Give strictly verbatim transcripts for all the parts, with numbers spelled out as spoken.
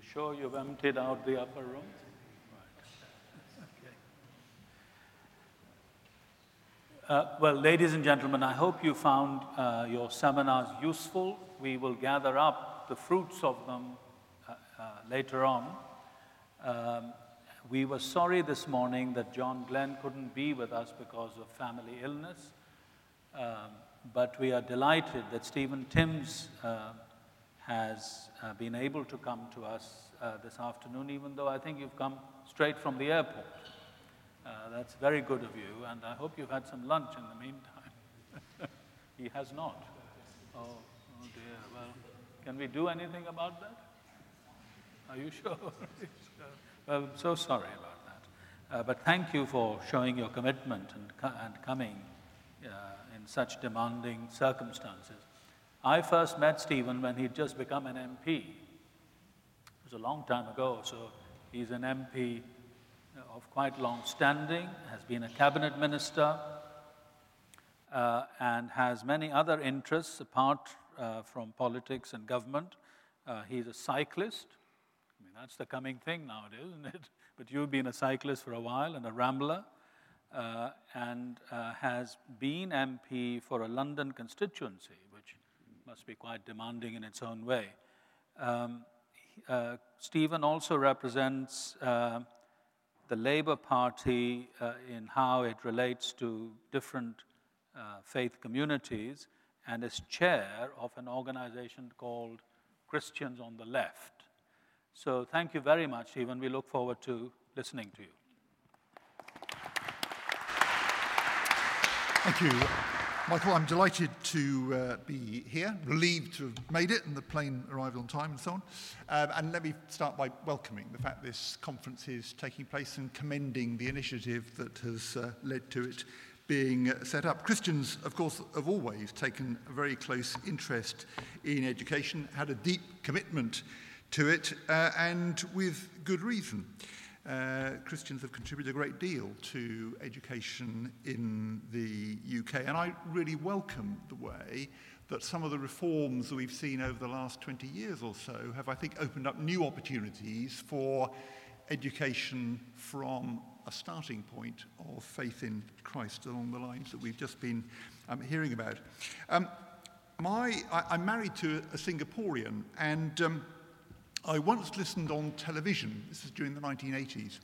sure you've emptied out the upper room? Right. Okay. Uh, well, ladies and gentlemen, I hope you found uh, your seminars useful. We will gather up the fruits of them uh, uh, later on. Um, we were sorry this morning that John Glenn couldn't be with us because of family illness, um, but we are delighted that Stephen Timms uh, has uh, been able to come to us uh, this afternoon, even though I think you've come straight from the airport. Uh, that's very good of you, and I hope you've had some lunch in the meantime. He has not. Oh, oh dear. Well, can we do anything about that? Are you sure? Well, I'm so sorry about that. Uh, but thank you for showing your commitment and, co- and coming uh, in such demanding circumstances. I first met Stephen when he'd just become an M P. It was a long time ago, so he's an M P of quite long standing, has been a cabinet minister, uh, and has many other interests apart uh, from politics and government. Uh, he's a cyclist. I mean, that's the coming thing nowadays, isn't it? But you've been a cyclist for a while and a rambler, uh, and uh, has been M P for a London constituency, which must be quite demanding in its own way. Um, uh, Stephen also represents uh, the Labour Party uh, in how it relates to different uh, faith communities, and is chair of an organization called Christians on the Left. So thank you very much, Stephen. We look forward to listening to you. Thank you, Michael. I'm delighted to uh, be here, relieved to have made it, and the plane arrived on time and so on. Um, and let me start by welcoming the fact this conference is taking place and commending the initiative that has uh, led to it being uh, set up. Christians, of course, have always taken a very close interest in education, had a deep commitment to it, uh, and with good reason. Uh, Christians have contributed a great deal to education in the U K, and I really welcome the way that some of the reforms that we've seen over the last twenty years or so have, I think, opened up new opportunities for education from a starting point of faith in Christ along the lines that we've just been um, hearing about. Um, my, I, I'm married to a Singaporean, and um, I once listened on television, this is during the nineteen eighties,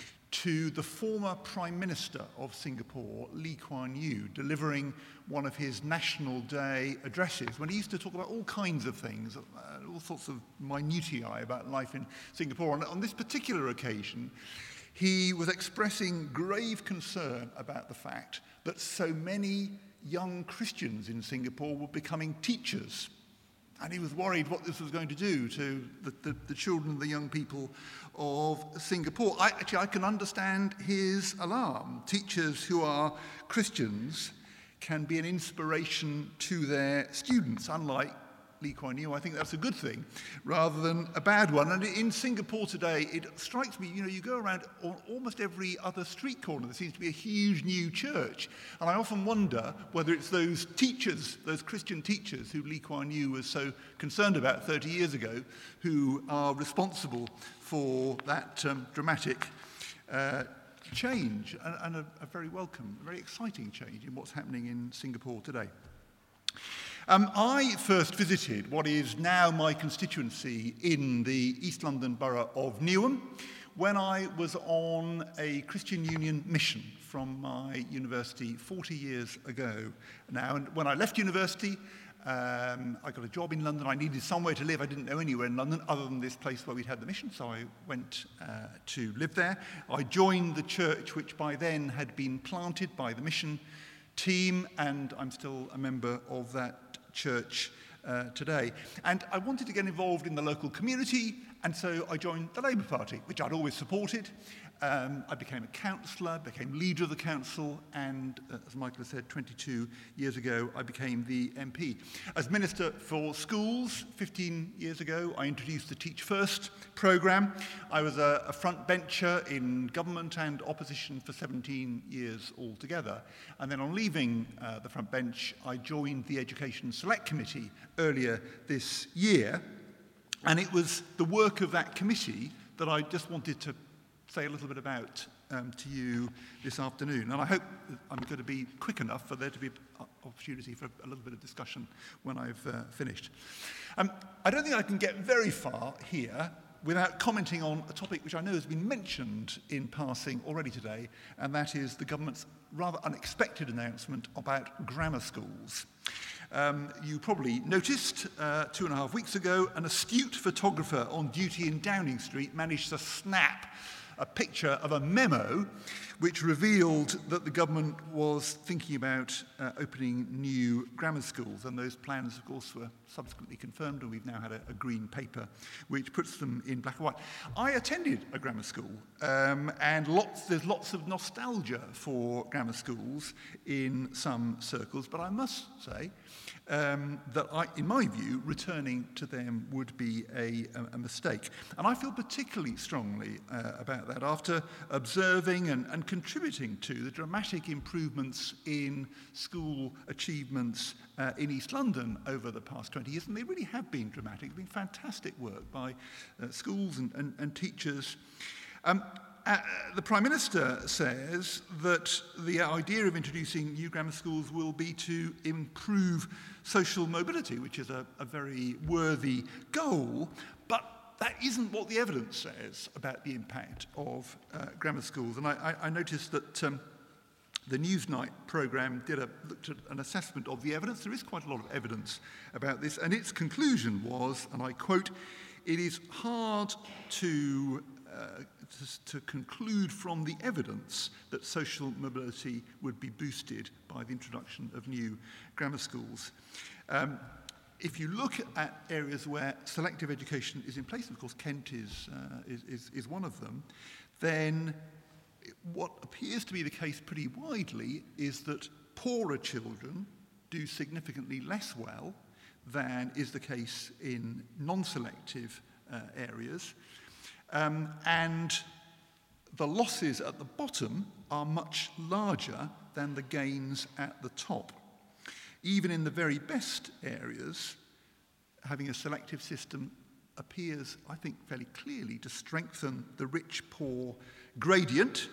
to the former Prime Minister of Singapore, Lee Kuan Yew, delivering one of his National Day addresses when he used to talk about all kinds of things, uh, all sorts of minutiae about life in Singapore. And on this particular occasion, he was expressing grave concern about the fact that so many young Christians in Singapore were becoming teachers. And he was worried what this was going to do to the, the, the children, the young people of Singapore. I, actually, I can understand his alarm. Teachers who are Christians can be an inspiration to their students, unlike Lee Kuan Yew. I think that's a good thing rather than a bad one. And in Singapore today, it strikes me, you know, you go around on almost every other street corner, there seems to be a huge new church. And I often wonder whether it's those teachers, those Christian teachers who Lee Kuan Yew was so concerned about thirty years ago, who are responsible for that um, dramatic uh, change, and, and a, a very welcome, a very exciting change in what's happening in Singapore today. Um, I first visited what is now my constituency in the East London borough of Newham when I was on a Christian Union mission from my university forty years ago now. And when I left university, um, I got a job in London. I needed somewhere to live. I didn't know anywhere in London other than this place where we'd had the mission, so I went uh, to live there. I joined the church which by then had been planted by the mission team, and I'm still a member of that church uh, today. And I wanted to get involved in the local community, and so I joined the Labour Party, which I'd always supported. Um, I became a councillor, became leader of the council, and uh, as Michael has said, twenty-two years ago, I became the M P. As Minister for Schools, fifteen years ago, I introduced the Teach First programme. I was a, a front bencher in government and opposition for seventeen years altogether. And then on leaving uh, the front bench, I joined the Education Select Committee earlier this year, And it was the work of that committee that I just wanted to say a little bit about um, to you this afternoon. And I hope I'm going to be quick enough for there to be an opportunity for a little bit of discussion when I've uh, finished. Um, I don't think I can get very far here without commenting on a topic which I know has been mentioned in passing already today, and that is the government's rather unexpected announcement about grammar schools. Um, you probably noticed uh, two and a half weeks ago, an astute photographer on duty in Downing Street managed to snap a picture of a memo which revealed that the government was thinking about uh, opening new grammar schools, and those plans, of course, were subsequently confirmed, and we've now had a, a green paper which puts them in black and white. I attended a grammar school, um, and lots, there's lots of nostalgia for grammar schools in some circles, but I must say um, that, I, in my view, returning to them would be a, a, a mistake. And I feel particularly strongly uh, about that after observing and, and contributing to the dramatic improvements in school achievements uh, in East London over the past twenty years, and they really have been dramatic. It's been fantastic work by uh, schools and, and, and teachers. Um, uh, the Prime Minister says that the idea of introducing new grammar schools will be to improve social mobility, which is a, a very worthy goal, but that isn't what the evidence says about the impact of uh, grammar schools. And I, I, I noticed that um, the Newsnight programme did a, looked at an assessment of the evidence. There is quite a lot of evidence about this, and its conclusion was, and I quote, "It is hard to, uh, to, to conclude from the evidence that social mobility would be boosted by the introduction of new grammar schools." Um, If you look at areas where selective education is in place, and of course Kent is, uh, is, is, is one of them, then what appears to be the case pretty widely is that poorer children do significantly less well than is the case in non-selective uh, areas. Um, and the losses at the bottom are much larger than the gains at the top. Even in the very best areas, having a selective system appears, I think, fairly clearly to strengthen the rich-poor gradient.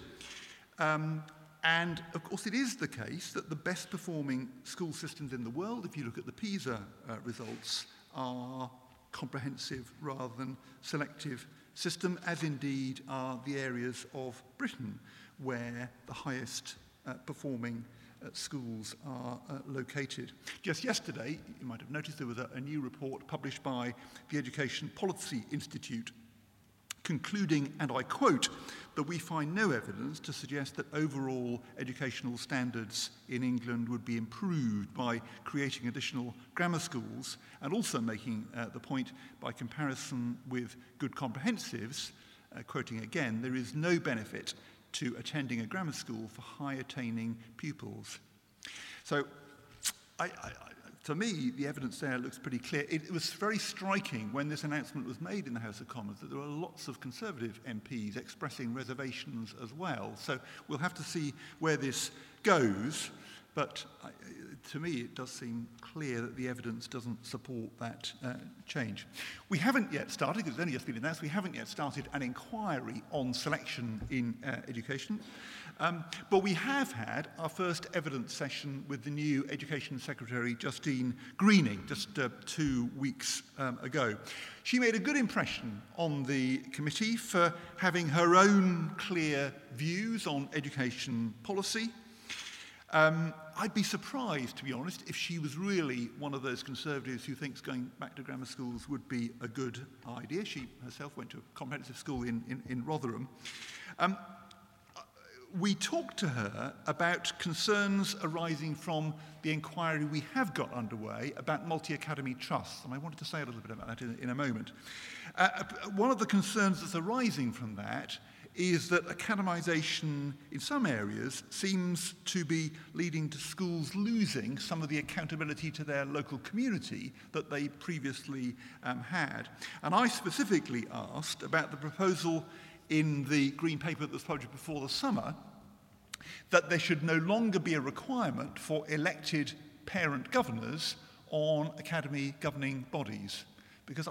Um, and, of course, it is the case that the best-performing school systems in the world, if you look at the PISA uh, results, are comprehensive rather than selective system, as indeed are the areas of Britain where the highest uh, performing Uh, schools are uh, located. Just yesterday, you might have noticed there was a, a new report published by the Education Policy Institute concluding, and I quote, that we find no evidence to suggest that overall educational standards in England would be improved by creating additional grammar schools, and also making uh, the point by comparison with good comprehensives, uh, quoting again, there is no benefit to attending a grammar school for high-attaining pupils. So, I, I, to me, the evidence there looks pretty clear. It, it was very striking when this announcement was made in the House of Commons that there were lots of Conservative M Ps expressing reservations as well. So we'll have to see where this goes. But I, to me, it does seem clear that the evidence doesn't support that uh, change. We haven't yet started, because it's only just been announced, we haven't yet started an inquiry on selection in uh, education. Um, but we have had our first evidence session with the new Education Secretary, Justine Greening, just uh, two weeks um, ago. She made a good impression on the committee for having her own clear views on education policy. Um, I'd be surprised, to be honest, if she was really one of those Conservatives who thinks going back to grammar schools would be a good idea. She herself went to a comprehensive school in, in, in Rotherham. Um, we talked to her about concerns arising from the inquiry we have got underway about multi-academy trusts, and I wanted to say a little bit about that in, in a moment. Uh, one of the concerns that's arising from that is that academisation in some areas seems to be leading to schools losing some of the accountability to their local community that they previously um, had. And I specifically asked about the proposal in the Green Paper that was published before the summer that there should no longer be a requirement for elected parent governors on academy governing bodies. Because I,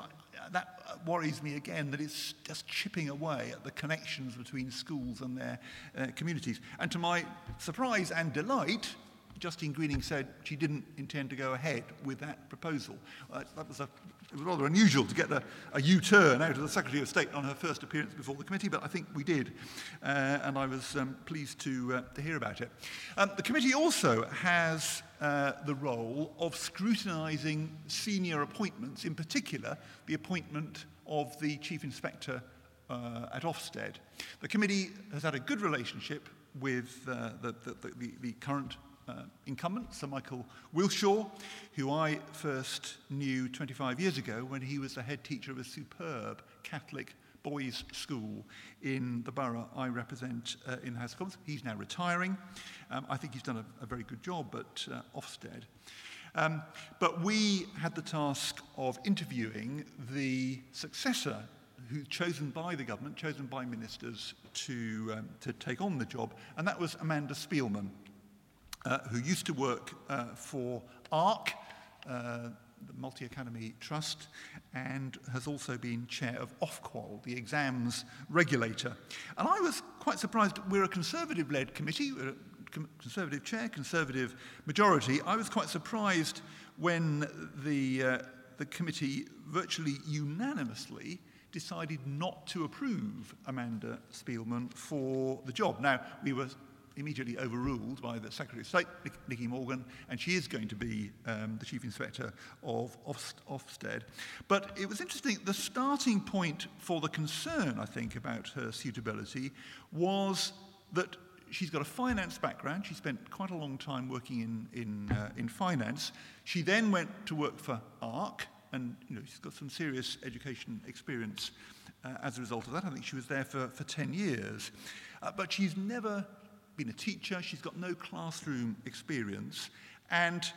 that worries me again, that it's just chipping away at the connections between schools and their uh, communities. And to my surprise and delight, Justine Greening said she didn't intend to go ahead with that proposal. Uh, that was a, it was rather unusual to get a, a U-turn out of the Secretary of State on her first appearance before the committee, but I think we did, uh, and I was um, pleased to, uh, to hear about it. Um, the committee also has uh, the role of scrutinising senior appointments, in particular the appointment of the Chief Inspector uh, at Ofsted. The committee has had a good relationship with uh, the, the, the, the current Uh, incumbent, Sir Michael Wilshaw, who I first knew twenty-five years ago when he was the head teacher of a superb Catholic boys' school in the borough I represent uh, in the House of Commons. He's now retiring. Um, I think he's done a, a very good job at uh, Ofsted. Um, but we had the task of interviewing the successor who chosen by the government, chosen by ministers to, um, to take on the job, and that was Amanda Spielman, Uh, who used to work uh, for ARC, uh, the Multi-Academy Trust, and has also been chair of Ofqual, the exams regulator. And I was quite surprised. We're a Conservative-led committee, we're a Conservative chair, Conservative majority. I was quite surprised when the, uh, the committee virtually unanimously decided not to approve Amanda Spielman for the job. Now, we were immediately overruled by the Secretary of State, Nicky Morgan, and she is going to be um, the Chief Inspector of Ofsted. But it was interesting, the starting point for the concern, I think, about her suitability was that she's got a finance background. She spent quite a long time working in, in, uh, in finance. She then went to work for ARC, and you know, she's got some serious education experience uh, as a result of that. I think she was there for, for ten years. Uh, but she's never been a teacher, she's got no classroom experience, and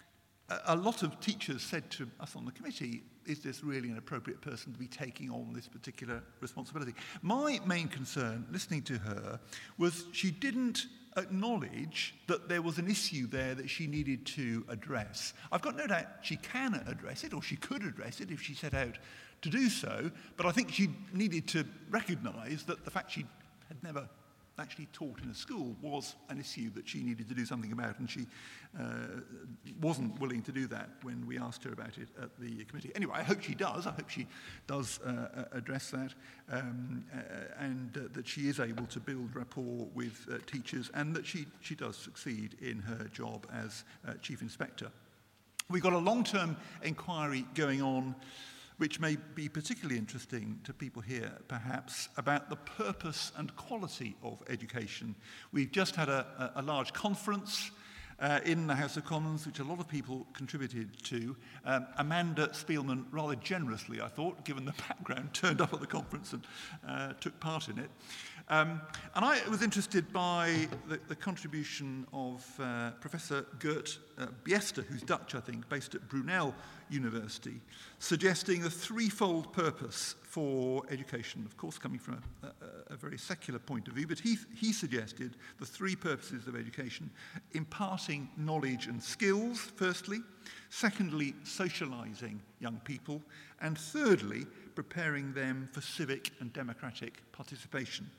a, a lot of teachers said to us on the committee, is this really an appropriate person to be taking on this particular responsibility? My main concern, listening to her, was she didn't acknowledge that there was an issue there that she needed to address. I've got no doubt she can address it, or she could address it if she set out to do so, but I think she needed to recognise that the fact she had never actually taught in a school was an issue that she needed to do something about, and she uh, wasn't willing to do that when we asked her about it at the committee. Anyway, I hope she does. I hope she does uh, address that, um, uh, and uh, that she is able to build rapport with uh, teachers, and that she, she does succeed in her job as uh, Chief Inspector. We've got a long-term inquiry going on, which may be particularly interesting to people here, perhaps, about the purpose and quality of education. We've just had a, a, a large conference uh, in the House of Commons, which a lot of people contributed to. Um, Amanda Spielman, rather generously, I thought, given the background, turned up at the conference and uh, took part in it. Um, and I was interested by the, the contribution of uh, Professor Gert uh, Biester, who's Dutch, I think, based at Brunel University, suggesting a threefold purpose for education, of course coming from a, a, a very secular point of view, but he, he suggested the three purposes of education: imparting knowledge and skills, firstly; secondly, socialising young people; and thirdly, preparing them for civic and democratic participation.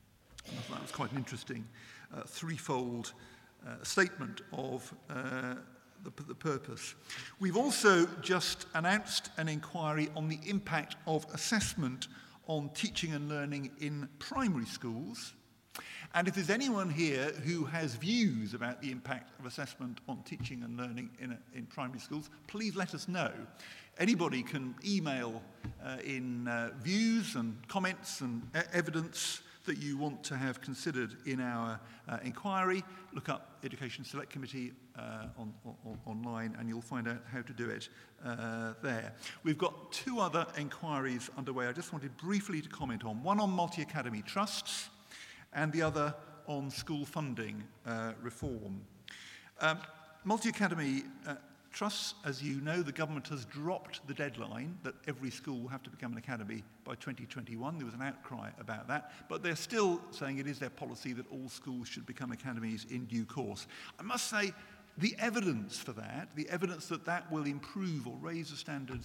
I thought that was quite an interesting uh, threefold uh, statement of uh, the, the purpose. We've also just announced an inquiry on the impact of assessment on teaching and learning in primary schools. And if there's anyone here who has views about the impact of assessment on teaching and learning in, a, in primary schools, please let us know. Anybody can email uh, in uh, views and comments and e- evidence that you want to have considered in our uh, inquiry. Look up Education Select Committee uh, on, on, online, and you'll find out how to do it uh, there. We've got two other inquiries underway I just wanted briefly to comment on. One on multi-academy trusts, and the other on school funding uh, reform. Um, multi-academy uh, trusts, as you know, the government has dropped the deadline that every school will have to become an academy by twenty twenty-one. There was an outcry about that, but they're still saying it is their policy that all schools should become academies in due course. I must say, the evidence for that, the evidence that that will improve or raise the standards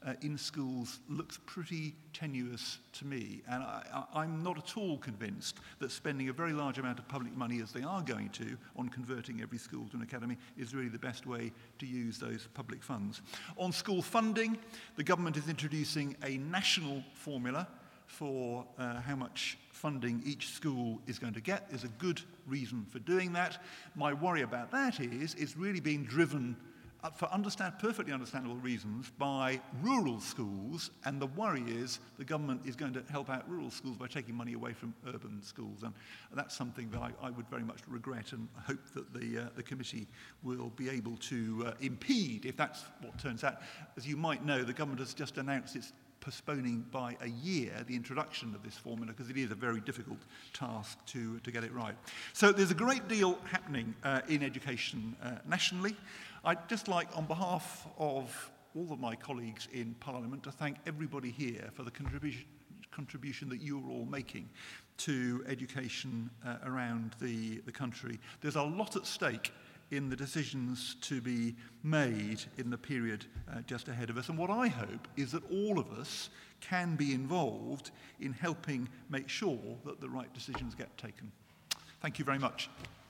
uh, in schools looks pretty tenuous to me. And I, I, I'm not at all convinced that spending a very large amount of public money, as they are going to, on converting every school to an academy is really the best way to use those public funds. On school funding, the government is introducing a national formula for uh, how much funding each school is going to get. There's a good reason for doing that. My worry about that is it's really being driven uh, for understand, perfectly understandable reasons by rural schools, and the worry is the government is going to help out rural schools by taking money away from urban schools, and that's something that I, I would very much regret, and I hope that the, uh, the committee will be able to uh, impede if that's what turns out. As you might know, the government has just announced its postponing by a year the introduction of this formula because it is a very difficult task to, to get it right. So there's a great deal happening uh, in education uh, nationally. I'd just like, on behalf of all of my colleagues in Parliament, to thank everybody here for the contribution, contribution that you're all making to education uh, around the, the country. There's a lot at stake in the decisions to be made in the period uh, just ahead of us. And what I hope is that all of us can be involved in helping make sure that the right decisions get taken. Thank you very much.